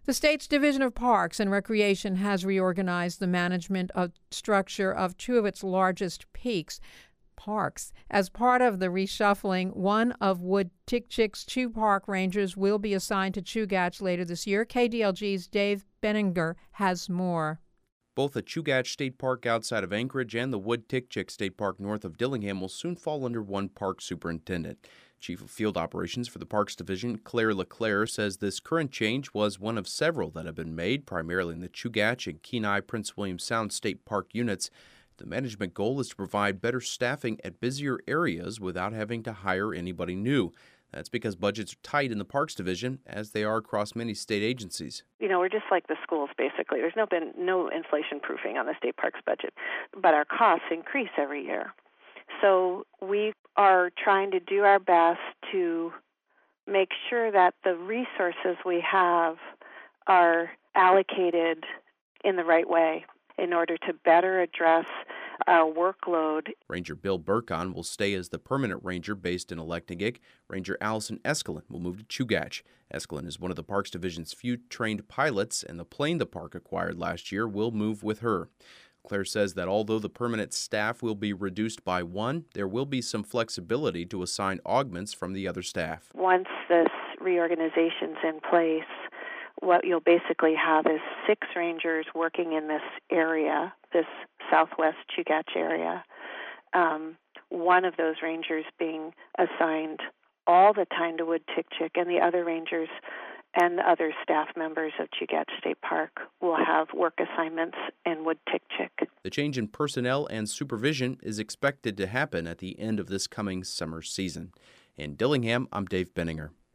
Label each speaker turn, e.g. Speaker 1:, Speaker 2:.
Speaker 1: The state's Division of Parks and Recreation has reorganized the management structure of two of its largest parks. As part of the reshuffling, one of Wood-Tikchik's two park rangers will be assigned to Chugach later this year. KDLG's Dave Benninger has more.
Speaker 2: Both the Chugach State Park outside of Anchorage and the Wood-Tikchik State Park north of Dillingham will soon fall under one park superintendent. Chief of Field Operations for the Parks Division, Claire LeClaire, says this current change was one of several that have been made, primarily in the Chugach and Kenai Prince William Sound State Park units. The management goal is to provide better staffing at busier areas without having to hire anybody new. That's because budgets are tight in the Parks Division, as they are across many state agencies.
Speaker 3: We're just like the schools, basically. There's been no inflation proofing on the state parks budget, but our costs increase every year. So we are trying to do our best to make sure that the resources we have are allocated in the right way in order to better address our workload.
Speaker 2: Ranger Bill Burkon will stay as the permanent ranger based in Electagig. Ranger Allison Eskelin will move to Chugach. Eskelin is one of the Parks Division's few trained pilots, and the plane the park acquired last year will move with her. Claire says that although the permanent staff will be reduced by one, there will be some flexibility to assign augments from the other staff.
Speaker 3: Once this reorganization's in place, what you'll basically have is 6 rangers working in this area, this southwest Chugach area. One of those rangers being assigned all the time to Wood-Tikchik, and the other rangers and the other staff members of Chugach State Park will have work assignments in Wood-Tikchik.
Speaker 2: The change in personnel and supervision is expected to happen at the end of this coming summer season. In Dillingham, I'm Dave Benninger.